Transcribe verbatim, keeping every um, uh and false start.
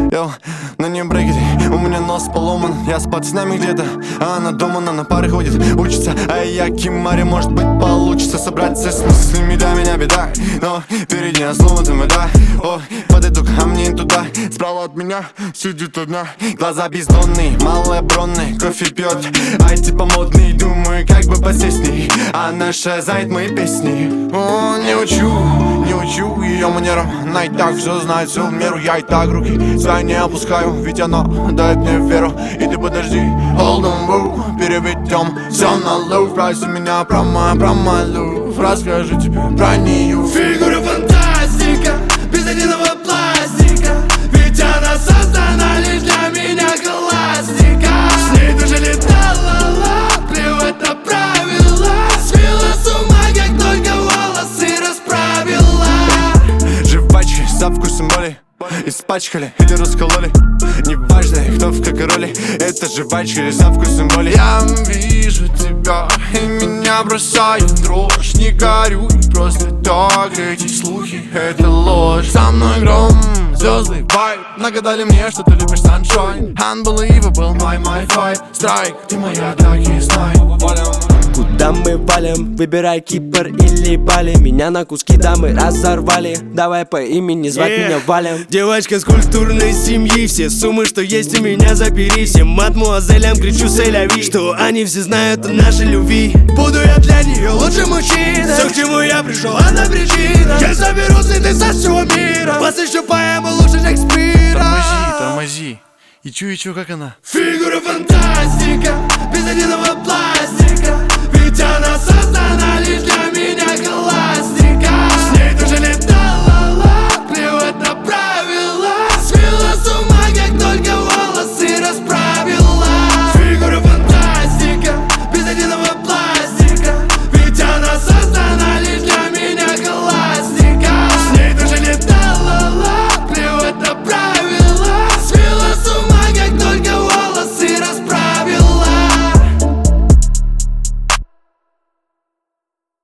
Йоу, на ней брекеты, у меня нос поломан. Я с пацанами где-то, а она дома, она на пары ходит, учится. А я Кимари, может быть получится собраться с мыслями, да, меня беда. Но впереди нас ломатым, да. О, подойду ко мне туда. Справа от меня сидит одна. Глаза бездонные, малая бронная, кофе пьет. Ай, типа модный, думаю, как бы посесть с ней. Она шазает мои песни. О, не учу, не учу ее манерам. Она и так все знает, все в меру. Я и так руки свои не опускаю, ведь она дает мне веру. И ты подожди, hold on, boo. Переведем все на лув. Спроси меня про мой, про мой лув. Расскажу тебе про нее. Фигура фантастика, без единого пластика. Ведь она создана лишь для меня, классика. С ней тоже летала, ла, плевать на правила. Свела с ума, как только волосы расправила. Жвачки со вкусом боли испачкали или раскололи. Неважно, кто в какой роли. Это жвачки со вкусом боли. Я вижу тебя, и меня бросает дрожь. Не горюй, просто так. Эти слухи, это ложь. Со мной гром, звезды, вайб. Нагадали мне, что ты любишь sunshine. Unbelievable, my, my fight. Страйк, ты моя, так и знай. Куда мы валим? Выбирай Кипр или Бали. Меня на куски дамы разорвали. Давай по имени звать yeah. меня Валем. Девочка с культурной семьи. Все суммы, что есть у меня, забери. Всем мадмуазелям кричу сэляви, что они все знают о нашей любви. Буду я для нее лучшим мужчиной. Все, к чему я пришел, одна причина. Я соберу цветы со всего мира. Посвящу поэму лучше Шекспира. Тормози, тормози. И чу, и чу, как она. Фигура фантастика, без единого пластика. Ведь она создана лишь для меня.